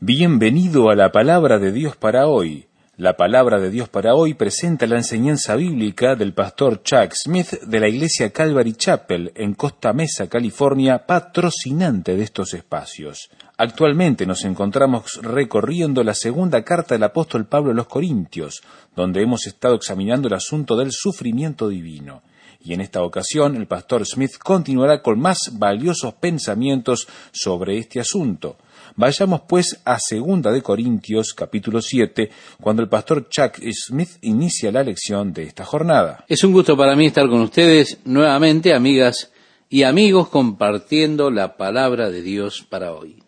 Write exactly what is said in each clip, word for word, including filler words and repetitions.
Bienvenido a la Palabra de Dios para hoy. La Palabra de Dios para hoy presenta la enseñanza bíblica del pastor Chuck Smith de la iglesia Calvary Chapel en Costa Mesa, California, patrocinante de estos espacios. Actualmente nos encontramos recorriendo la segunda carta del apóstol Pablo a los Corintios, donde hemos estado examinando el asunto del sufrimiento divino. Y en esta ocasión el pastor Smith continuará con más valiosos pensamientos sobre este asunto. Vayamos pues a Segunda de Corintios, capítulo siete, cuando el pastor Chuck Smith inicia la lección de esta jornada. Es un gusto para mí estar con ustedes nuevamente, amigas y amigos, compartiendo la palabra de Dios para hoy.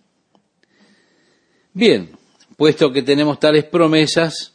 Bien, puesto que tenemos tales promesas,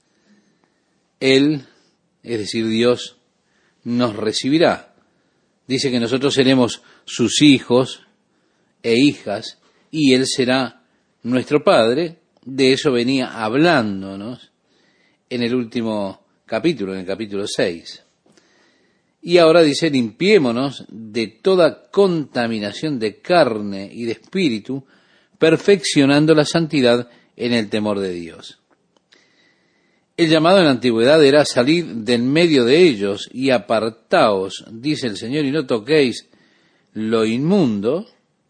Él, es decir, Dios, nos recibirá. Dice que nosotros seremos sus hijos e hijas, y Él será nuestro Padre. De eso venía hablándonos en el último capítulo, en el capítulo seis. Y ahora dice, limpiémonos de toda contaminación de carne y de espíritu, perfeccionando la santidad en el temor de Dios. El llamado en la antigüedad era salir del medio de ellos y apartaos, dice el Señor, y no toquéis lo inmundo.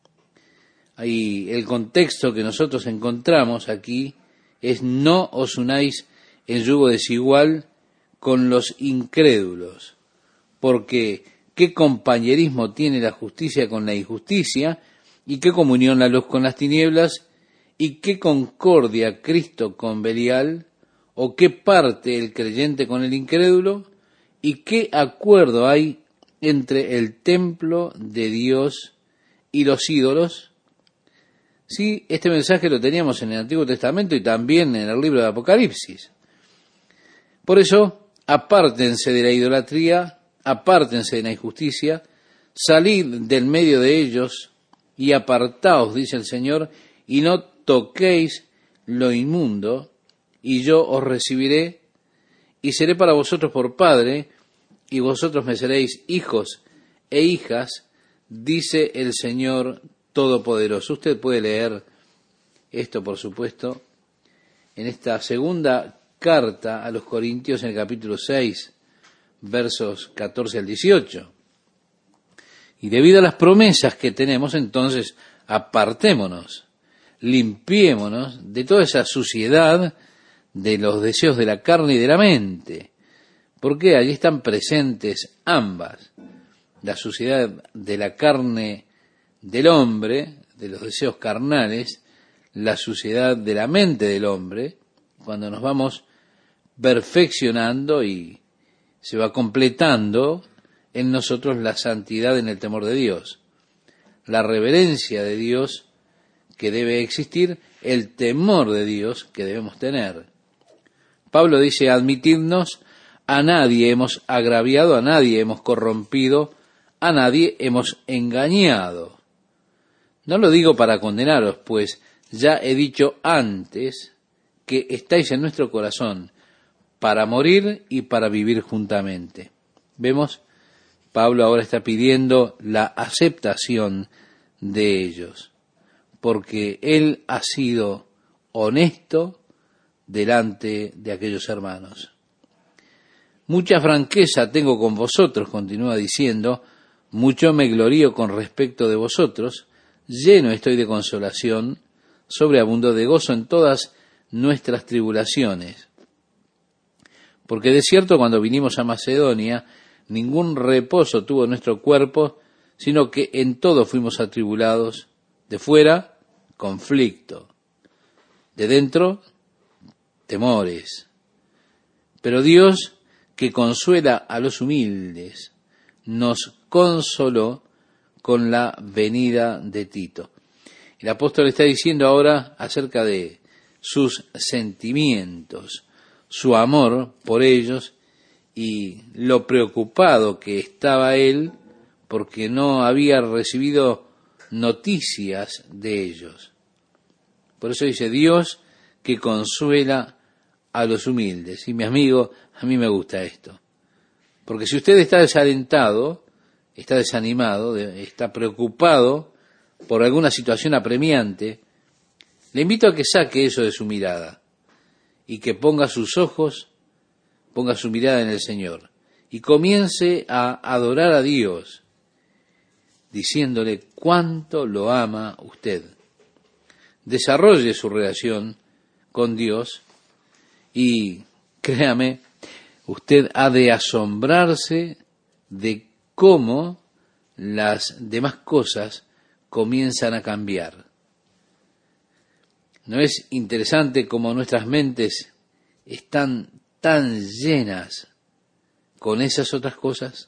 Y el contexto que nosotros encontramos aquí es no os unáis en yugo desigual con los incrédulos, porque qué compañerismo tiene la justicia con la injusticia, y qué comunión la luz con las tinieblas, y qué concordia Cristo con Belial, o qué parte el creyente con el incrédulo, y qué acuerdo hay entre el templo de Dios y los ídolos. Sí, este mensaje lo teníamos en el Antiguo Testamento y también en el libro de Apocalipsis. Por eso, apártense de la idolatría, apártense de la injusticia, salid del medio de ellos y apartaos, dice el Señor, y no toquéis lo inmundo, y yo os recibiré, y seré para vosotros por Padre, y vosotros me seréis hijos e hijas, dice el Señor Todopoderoso. Usted puede leer esto, por supuesto, en esta segunda carta a los Corintios, en el capítulo seis, versos catorce al dieciocho. Y debido a las promesas que tenemos, entonces, apartémonos, limpiémonos de toda esa suciedad de los deseos de la carne y de la mente, porque allí están presentes ambas, la suciedad de la carne del hombre, de los deseos carnales, la suciedad de la mente del hombre, cuando nos vamos perfeccionando y se va completando en nosotros la santidad en el temor de Dios, la reverencia de Dios que debe existir, el temor de Dios que debemos tener. Pablo dice, admitidnos, a nadie hemos agraviado, a nadie hemos corrompido, a nadie hemos engañado. No lo digo para condenaros, pues ya he dicho antes que estáis en nuestro corazón para morir y para vivir juntamente. Vemos, Pablo ahora está pidiendo la aceptación de ellos, porque él ha sido honesto delante de aquellos hermanos. Mucha franqueza tengo con vosotros, continúa diciendo, mucho me glorío con respecto de vosotros, lleno estoy de consolación, sobreabundo de gozo en todas nuestras tribulaciones. Porque de cierto cuando vinimos a Macedonia, ningún reposo tuvo nuestro cuerpo, sino que en todo fuimos atribulados, de fuera, conflicto, de dentro, temores. Pero Dios, que consuela a los humildes, nos consoló con la venida de Tito. El apóstol está diciendo ahora acerca de sus sentimientos, su amor por ellos y lo preocupado que estaba él porque no había recibido noticias de ellos. Por eso dice, Dios que consuela a los humildes. Y mi amigo, a mí me gusta esto. Porque si usted está desalentado, está desanimado, está preocupado por alguna situación apremiante, Le invito a que saque eso de su mirada y que ponga sus ojos, ponga su mirada en el Señor y comience a adorar a Dios, diciéndole cuánto lo ama usted. Desarrolle su relación con Dios y créame, usted ha de asombrarse de cómo las demás cosas comienzan a cambiar. ¿No es interesante cómo nuestras mentes están tan llenas con esas otras cosas?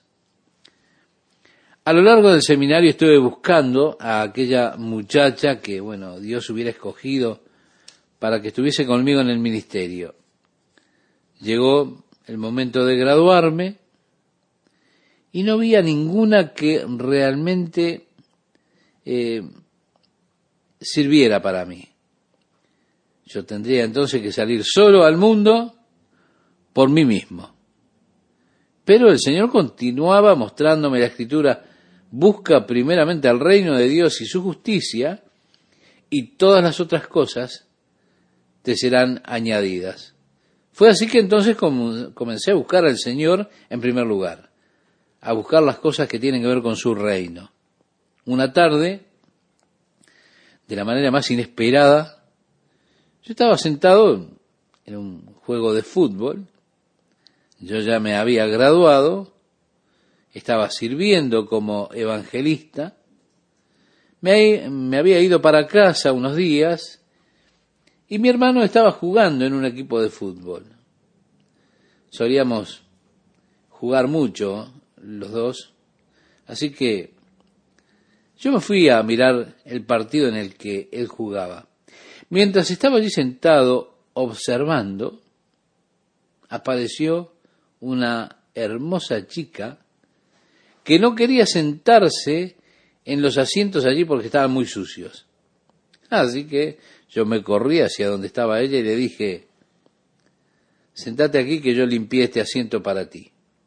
A lo largo del seminario estuve buscando a aquella muchacha que, bueno, Dios hubiera escogido para que estuviese conmigo en el ministerio. Llegó el momento de graduarme y no vi a ninguna que realmente eh, sirviera para mí. Yo tendría entonces que salir solo al mundo por mí mismo. Pero el Señor continuaba mostrándome la Escritura: busca primeramente al reino de Dios y su justicia, y todas las otras cosas te serán añadidas. Fue así que entonces comencé a buscar al Señor en primer lugar, a buscar las cosas que tienen que ver con su reino. Una tarde, de la manera más inesperada, yo estaba sentado en un juego de fútbol. Yo ya me había graduado, estaba sirviendo como evangelista, me, me había ido para casa unos días y mi hermano estaba jugando en un equipo de fútbol. Solíamos jugar mucho los dos, así que yo me fui a mirar el partido en el que él jugaba. Mientras estaba allí sentado observando, apareció una hermosa chica que no quería sentarse en los asientos allí porque estaban muy sucios. Así que yo me corrí hacia donde estaba ella y le dije: sentate aquí que yo limpié este asiento para ti.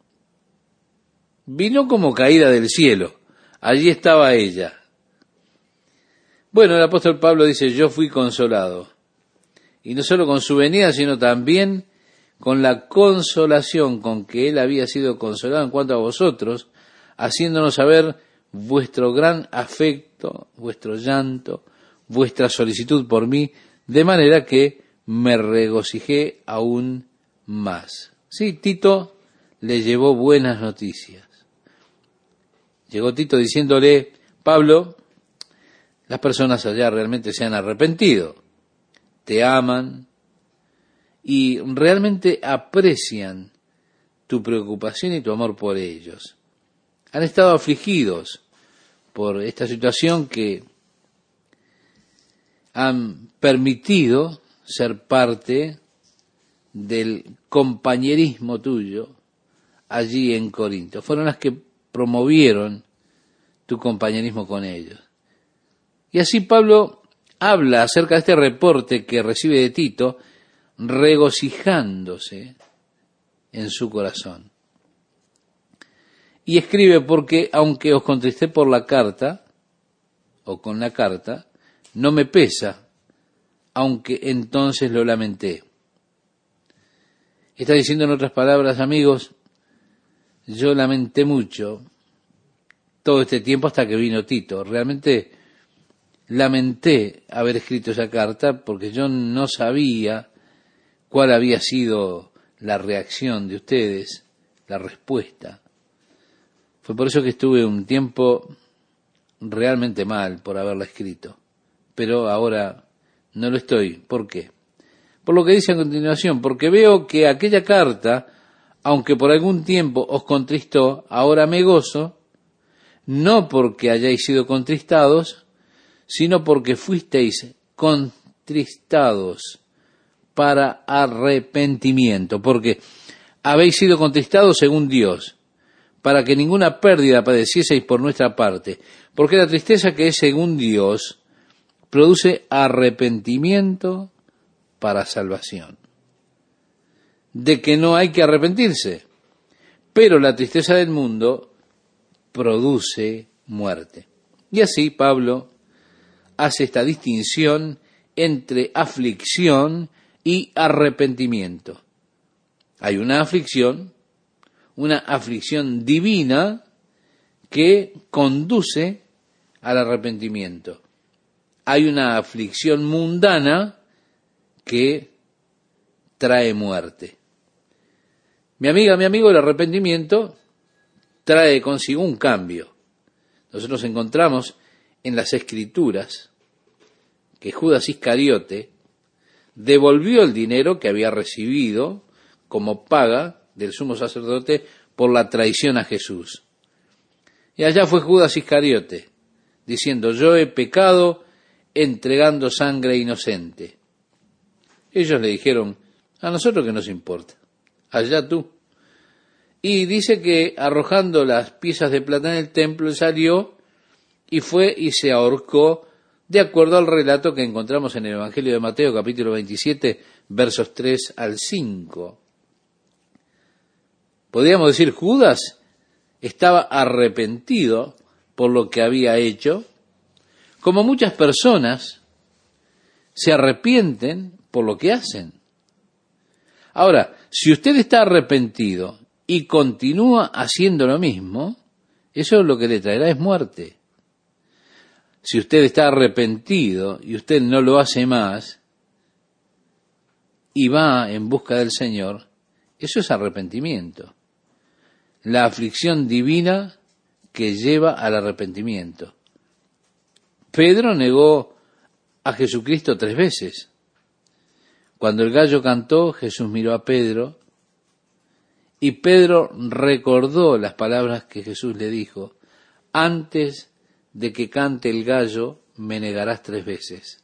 Vino como caída del cielo. Allí estaba ella. Bueno, el apóstol Pablo dice: yo fui consolado. Y no solo con su venida, sino también con la consolación con que él había sido consolado en cuanto a vosotros, haciéndonos saber vuestro gran afecto, vuestro llanto, vuestra solicitud por mí, de manera que me regocijé aún más. Sí, Tito le llevó buenas noticias. Llegó Tito diciéndole: Pablo, las personas allá realmente se han arrepentido, te aman y realmente aprecian tu preocupación y tu amor por ellos. Han estado afligidos por esta situación que han permitido ser parte del compañerismo tuyo allí en Corinto. Fueron las que promovieron tu compañerismo con ellos. Y así Pablo habla acerca de este reporte que recibe de Tito, regocijándose en su corazón. Y escribe: porque aunque os contristé por la carta, o con la carta, no me pesa, aunque entonces lo lamenté. Está diciendo en otras palabras: amigos, yo lamenté mucho todo este tiempo hasta que vino Tito. Realmente lamenté haber escrito esa carta porque yo no sabía cuál había sido la reacción de ustedes, la respuesta. Fue por eso que estuve un tiempo realmente mal por haberla escrito, pero ahora no lo estoy. ¿Por qué? Por lo que dice a continuación: porque veo que aquella carta, aunque por algún tiempo os contristó, ahora me gozo, no porque hayáis sido contristados, sino porque fuisteis contristados para arrepentimiento, porque habéis sido contristados según Dios, para que ninguna pérdida padecieseis por nuestra parte, porque la tristeza que es según Dios produce arrepentimiento para salvación. De que no hay que arrepentirse, pero la tristeza del mundo produce muerte. Y así Pablo hace esta distinción entre aflicción y arrepentimiento. Hay una aflicción, una aflicción divina que conduce al arrepentimiento. Hay una aflicción mundana que trae muerte. Mi amiga, mi amigo, el arrepentimiento trae consigo un cambio. Nosotros encontramos en las Escrituras que Judas Iscariote devolvió el dinero que había recibido como paga del sumo sacerdote por la traición a Jesús. Y allá fue Judas Iscariote, diciendo, yo he pecado entregando sangre inocente. Ellos le dijeron, a nosotros que nos importa, allá tú. Y dice que arrojando las piezas de plata en el templo, él salió y fue y se ahorcó, de acuerdo al relato que encontramos en el Evangelio de Mateo, capítulo veintisiete, versos tres al cinco. Podríamos decir, Judas estaba arrepentido por lo que había hecho, como muchas personas se arrepienten por lo que hacen. Ahora, si usted está arrepentido y continúa haciendo lo mismo, eso lo que le traerá es muerte. Si usted está arrepentido y usted no lo hace más y va en busca del Señor, eso es arrepentimiento. La aflicción divina que lleva al arrepentimiento. Pedro negó a Jesucristo tres veces. Cuando el gallo cantó, Jesús miró a Pedro y Pedro recordó las palabras que Jesús le dijo, antes de que cante el gallo, me negarás tres veces.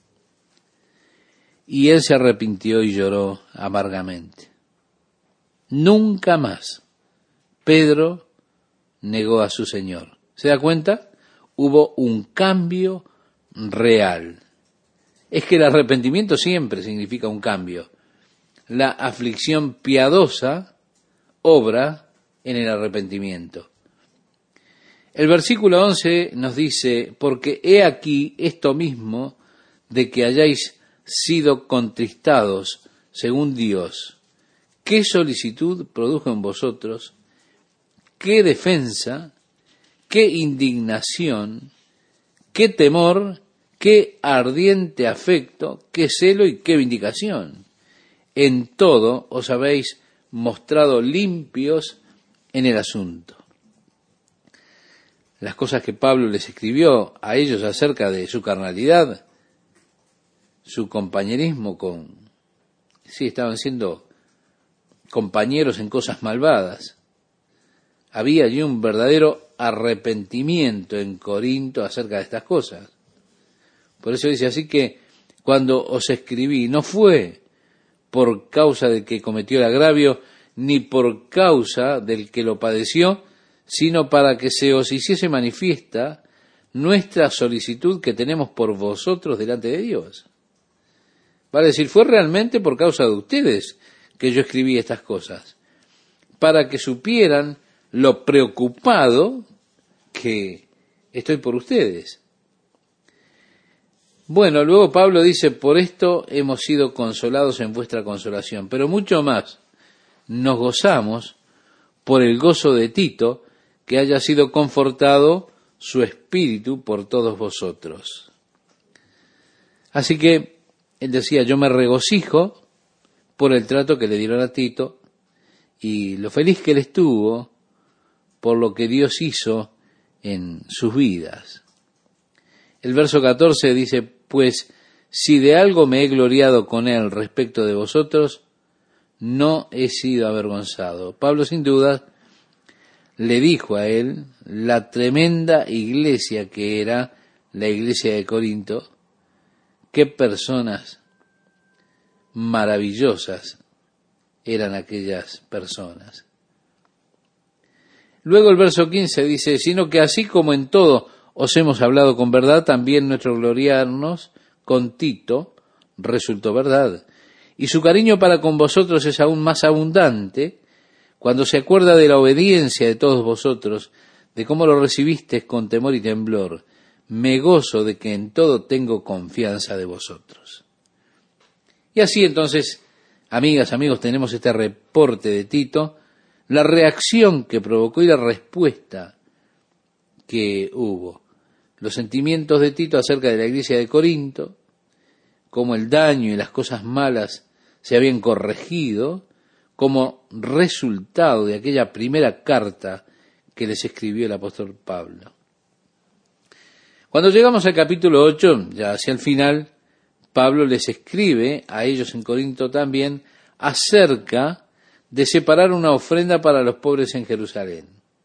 Y él se arrepintió y lloró amargamente. Nunca más Pedro negó a su Señor. ¿Se da cuenta? Hubo un cambio real. Es que el arrepentimiento siempre significa un cambio. La aflicción piadosa obra en el arrepentimiento. El versículo once nos dice, porque he aquí esto mismo de que hayáis sido contristados según Dios. ¿Qué solicitud produjo en vosotros? ¿Qué defensa? ¿Qué indignación? ¿Qué temor? ¿Qué ardiente afecto? ¿Qué celo y qué vindicación? En todo os habéis mostrado limpios en el asunto. Las cosas que Pablo les escribió a ellos acerca de su carnalidad, su compañerismo con, sí, estaban siendo compañeros en cosas malvadas. Había allí un verdadero arrepentimiento en Corinto acerca de estas cosas. Por eso dice, así que cuando os escribí, no fue por causa del que cometió el agravio, ni por causa del que lo padeció, sino para que se os hiciese manifiesta nuestra solicitud que tenemos por vosotros delante de Dios. Vale decir, fue realmente por causa de ustedes que yo escribí estas cosas, para que supieran lo preocupado que estoy por ustedes. Bueno, luego Pablo dice, por esto hemos sido consolados en vuestra consolación, pero mucho más nos gozamos por el gozo de Tito, que haya sido confortado su espíritu por todos vosotros. Así que él decía, yo me regocijo por el trato que le dieron a Tito y lo feliz que él estuvo por lo que Dios hizo en sus vidas. El verso catorce dice, pues si de algo me he gloriado con él respecto de vosotros, no he sido avergonzado. Pablo sin duda le dijo a él la tremenda iglesia que era la iglesia de Corinto, qué personas maravillosas eran aquellas personas. Luego el verso quince dice, sino que así como en todo os hemos hablado con verdad, también nuestro gloriarnos con Tito resultó verdad. Y su cariño para con vosotros es aún más abundante cuando se acuerda de la obediencia de todos vosotros, de cómo lo recibisteis con temor y temblor, me gozo de que en todo tengo confianza de vosotros. Y así entonces, amigas, amigos, tenemos este reporte de Tito, la reacción que provocó y la respuesta que hubo. Los sentimientos de Tito acerca de la iglesia de Corinto, cómo el daño y las cosas malas se habían corregido como resultado de aquella primera carta que les escribió el apóstol Pablo. Cuando llegamos al capítulo ocho, ya hacia el final, Pablo les escribe a ellos en Corinto también acerca de separar una ofrenda para los pobres en Jerusalén.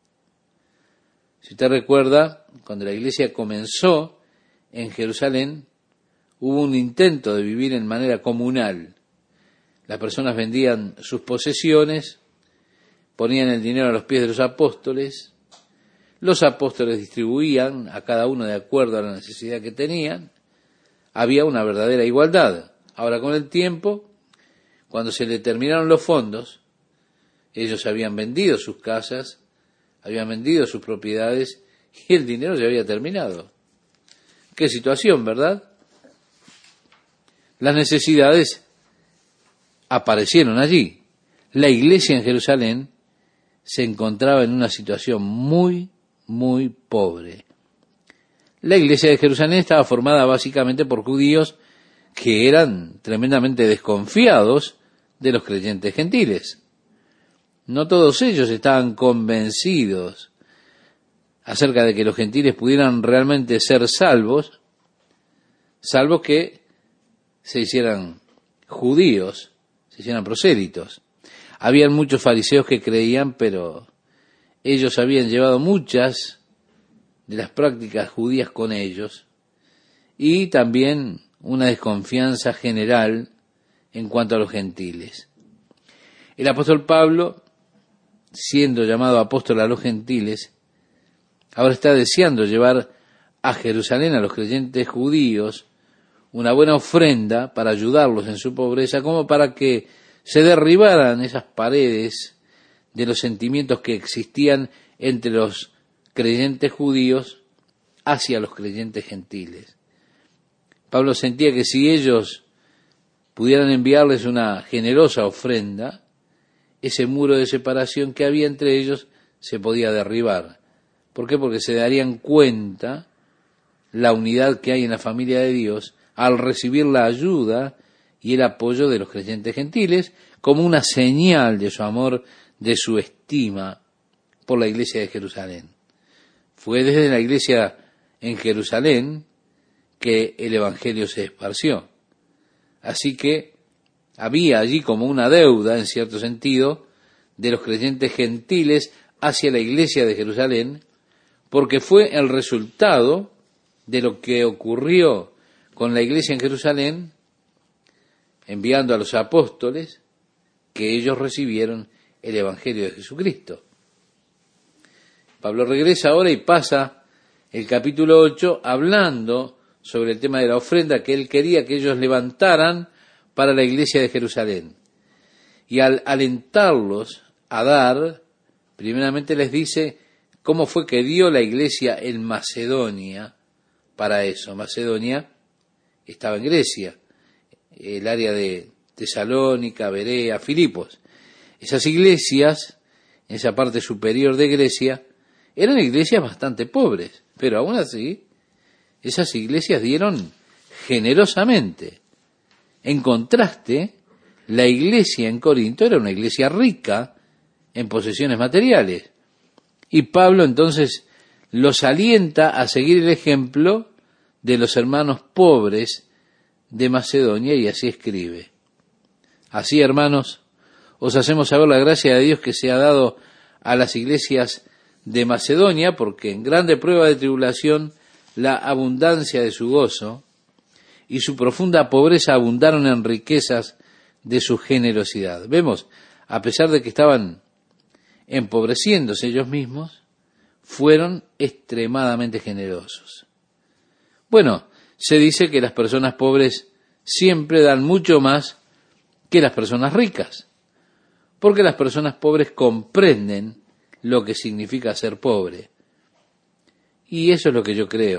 Si usted recuerda, cuando la iglesia comenzó en Jerusalén, hubo un intento de vivir en manera comunal. Las personas vendían sus posesiones, ponían el dinero a los pies de los apóstoles, los apóstoles distribuían a cada uno de acuerdo a la necesidad que tenían, había una verdadera igualdad. Ahora, con el tiempo, cuando se le terminaron los fondos, ellos habían vendido sus casas, habían vendido sus propiedades y el dinero ya había terminado. Qué situación, ¿verdad? Las necesidades aparecieron allí. La iglesia en Jerusalén se encontraba en una situación muy, muy pobre. La iglesia de Jerusalén estaba formada básicamente por judíos que eran tremendamente desconfiados de los creyentes gentiles. No todos ellos estaban convencidos acerca de que los gentiles pudieran realmente ser salvos, salvo que se hicieran judíos, se hicieran prosélitos. Habían muchos fariseos que creían, pero ellos habían llevado muchas de las prácticas judías con ellos, y también una desconfianza general en cuanto a los gentiles. El apóstol Pablo, siendo llamado apóstol a los gentiles, ahora está deseando llevar a Jerusalén a los creyentes judíos una buena ofrenda para ayudarlos en su pobreza, como para que se derribaran esas paredes de los sentimientos que existían entre los creyentes judíos hacia los creyentes gentiles. Pablo sentía que si ellos pudieran enviarles una generosa ofrenda, ese muro de separación que había entre ellos se podía derribar. ¿Por qué? Porque se darían cuenta la unidad que hay en la familia de Dios al recibir la ayuda y el apoyo de los creyentes gentiles como una señal de su amor, de su estima por la iglesia de Jerusalén. Fue desde la iglesia en Jerusalén que el evangelio se esparció. Así que había allí como una deuda, en cierto sentido, de los creyentes gentiles hacia la iglesia de Jerusalén, porque fue el resultado de lo que ocurrió con la iglesia en Jerusalén, enviando a los apóstoles, que ellos recibieron el evangelio de Jesucristo. Pablo regresa ahora y pasa el capítulo ocho hablando sobre el tema de la ofrenda que él quería que ellos levantaran para la iglesia de Jerusalén. Y al alentarlos a dar, primeramente les dice cómo fue que dio la iglesia en Macedonia para eso. Macedonia estaba en Grecia, el área de Tesalónica, Berea, Filipos. Esas iglesias, en esa parte superior de Grecia, eran iglesias bastante pobres, pero aún así, esas iglesias dieron generosamente. En contraste, la iglesia en Corinto era una iglesia rica en posesiones materiales. Y Pablo entonces los alienta a seguir el ejemplo de los hermanos pobres de Macedonia, y así escribe: así, hermanos, os hacemos saber la gracia de Dios que se ha dado a las iglesias de Macedonia, porque en grande prueba de tribulación la abundancia de su gozo y su profunda pobreza abundaron en riquezas de su generosidad. Vemos, a pesar de que estaban empobreciéndose ellos mismos, fueron extremadamente generosos. Bueno, se dice que las personas pobres siempre dan mucho más que las personas ricas, porque las personas pobres comprenden lo que significa ser pobre. Y eso es lo que yo creo,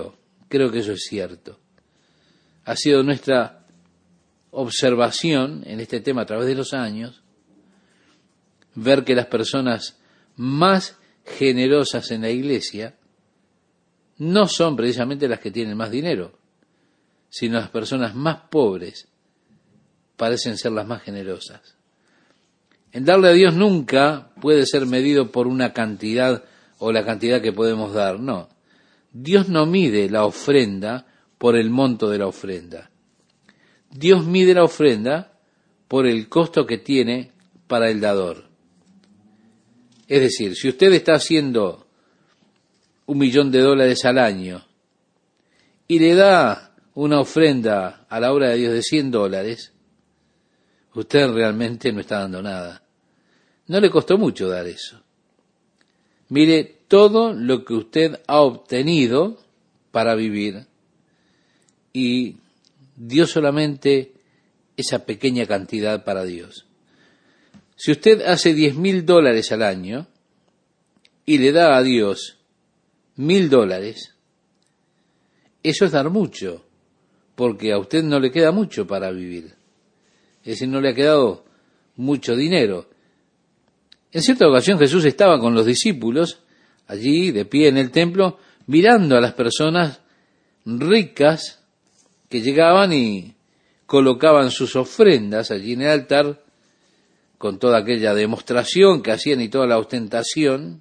creo que eso es cierto. Ha sido nuestra observación en este tema a través de los años, ver que las personas más generosas en la iglesia no son precisamente las que tienen más dinero, sino las personas más pobres parecen ser las más generosas. El darle a Dios nunca puede ser medido por una cantidad o la cantidad que podemos dar, no. Dios no mide la ofrenda por el monto de la ofrenda. Dios mide la ofrenda por el costo que tiene para el dador. Es decir, si usted está haciendo un millón de dólares al año y le da una ofrenda a la obra de Dios de cien dólares, usted realmente no está dando nada. No le costó mucho dar eso. Mire todo lo que usted ha obtenido para vivir y dio solamente esa pequeña cantidad para Dios. Si usted hace diez mil dólares al año y le da a Dios mil dólares, eso es dar mucho, porque a usted no le queda mucho para vivir. Es decir, no le ha quedado mucho dinero. En cierta ocasión Jesús estaba con los discípulos allí de pie en el templo, mirando a las personas ricas que llegaban y colocaban sus ofrendas allí en el altar, con toda aquella demostración que hacían y toda la ostentación.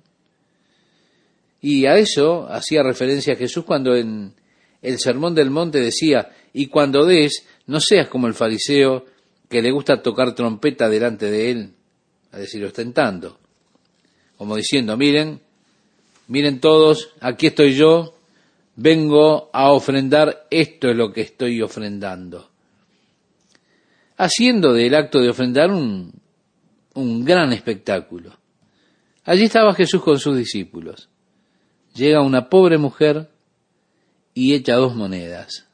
Y a eso hacía referencia Jesús cuando en el Sermón del Monte decía, y cuando des, no seas como el fariseo que le gusta tocar trompeta delante de él, a decir, ostentando, como diciendo, miren, miren todos, aquí estoy yo, vengo a ofrendar, esto es lo que estoy ofrendando. Haciendo del acto de ofrendar un, un gran espectáculo. Allí estaba Jesús con sus discípulos. Llega una pobre mujer y echa dos monedas.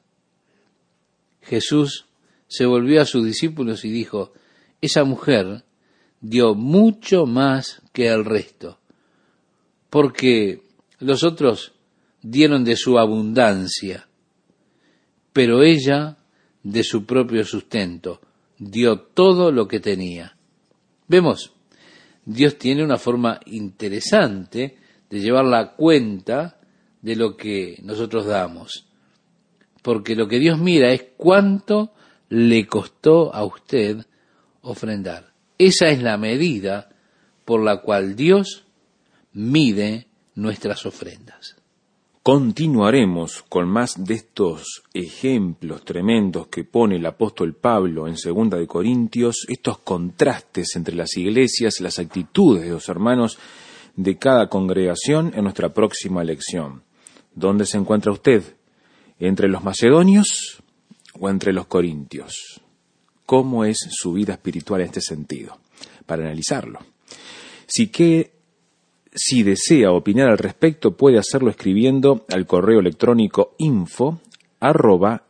Jesús se volvió a sus discípulos y dijo, esa mujer dio mucho más que el resto, porque los otros dieron de su abundancia, pero ella de su propio sustento dio todo lo que tenía. Vemos, Dios tiene una forma interesante de llevar la cuenta de lo que nosotros damos, porque lo que Dios mira es cuánto le costó a usted ofrendar. Esa es la medida por la cual Dios mide nuestras ofrendas. Continuaremos con más de estos ejemplos tremendos que pone el apóstol Pablo en segunda de Corintios, estos contrastes entre las iglesias, las actitudes de los hermanos de cada congregación en nuestra próxima lección. ¿Dónde se encuentra usted? ¿Entre los macedonios o entre los corintios? ¿Cómo es su vida espiritual en este sentido? Para analizarlo. Si, que, si desea opinar al respecto, puede hacerlo escribiendo al correo electrónico info arroba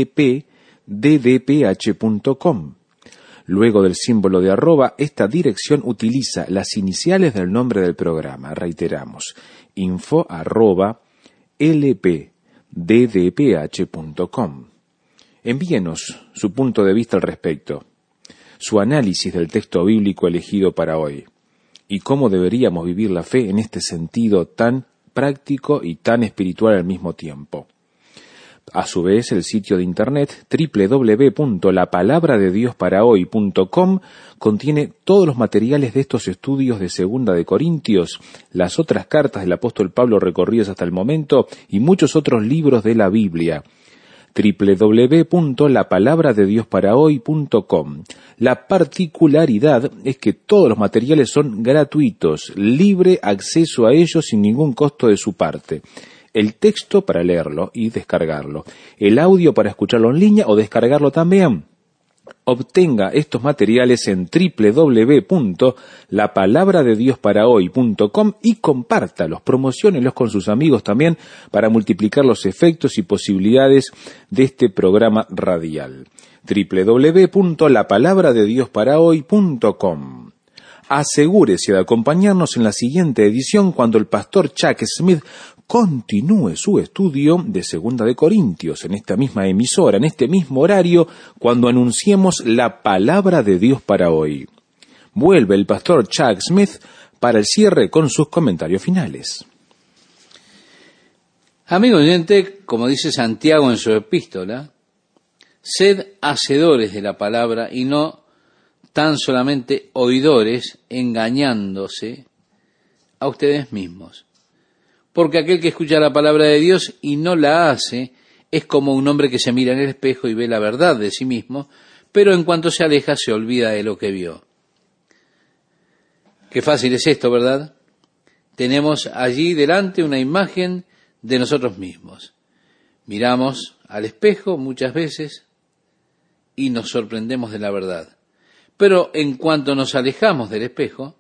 lpddph punto com. Luego del símbolo de arroba, esta dirección utiliza las iniciales del nombre del programa. Reiteramos, info arroba lpddph punto com. Envíenos su punto de vista al respecto, su análisis del texto bíblico elegido para hoy, y cómo deberíamos vivir la fe en este sentido tan práctico y tan espiritual al mismo tiempo. A su vez, el sitio de internet doble u doble u doble u punto la palabra de dios para hoy punto com contiene todos los materiales de estos estudios de Segunda de Corintios, las otras cartas del apóstol Pablo recorridas hasta el momento y muchos otros libros de la Biblia. doble u doble u doble u punto la palabra de dios para hoy punto com. La particularidad es que todos los materiales son gratuitos, libre acceso a ellos sin ningún costo de su parte. El texto para leerlo y descargarlo, el audio para escucharlo en línea o descargarlo también. Obtenga estos materiales en doble u doble u doble u punto la palabra de dios para hoy punto com y compártalos, promociónelos con sus amigos también para multiplicar los efectos y posibilidades de este programa radial. doble u doble u doble u punto la palabra de dios para hoy punto com. Asegúrese de acompañarnos en la siguiente edición cuando el pastor Chuck Smith continúe su estudio de Segunda de Corintios en esta misma emisora, en este mismo horario, cuando anunciemos la palabra de Dios para hoy. Vuelve el pastor Chuck Smith para el cierre con sus comentarios finales. Amigo oyente, como dice Santiago en su epístola, sed hacedores de la palabra y no tan solamente oidores, engañándose a ustedes mismos. Porque aquel que escucha la palabra de Dios y no la hace, es como un hombre que se mira en el espejo y ve la verdad de sí mismo, pero en cuanto se aleja se olvida de lo que vio. Qué fácil es esto, ¿verdad? Tenemos allí delante una imagen de nosotros mismos. Miramos al espejo muchas veces y nos sorprendemos de la verdad. Pero en cuanto nos alejamos del espejo,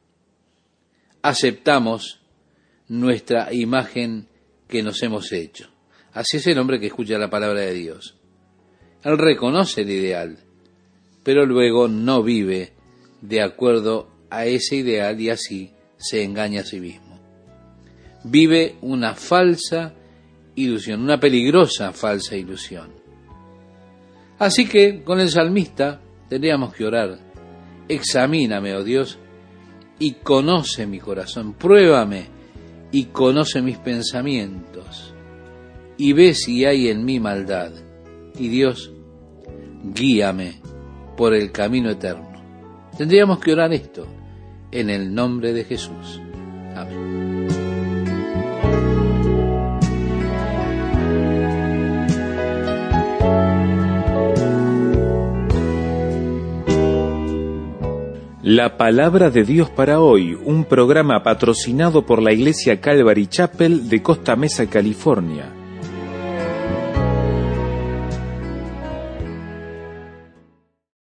aceptamos nuestra imagen que nos hemos hecho. Así es el hombre que escucha la palabra de Dios. Él reconoce el ideal, pero luego no vive de acuerdo a ese ideal y así se engaña a sí mismo. Vive una falsa ilusión, una peligrosa falsa ilusión. Así que con el salmista tendríamos que orar: examíname, oh Dios, y conoce mi corazón, pruébame y conoce mis pensamientos, y ve si hay en mí maldad, y Dios, guíame por el camino eterno. Tendríamos que orar esto en el nombre de Jesús. Amén. La palabra de Dios para hoy, un programa patrocinado por la Iglesia Calvary Chapel de Costa Mesa, California.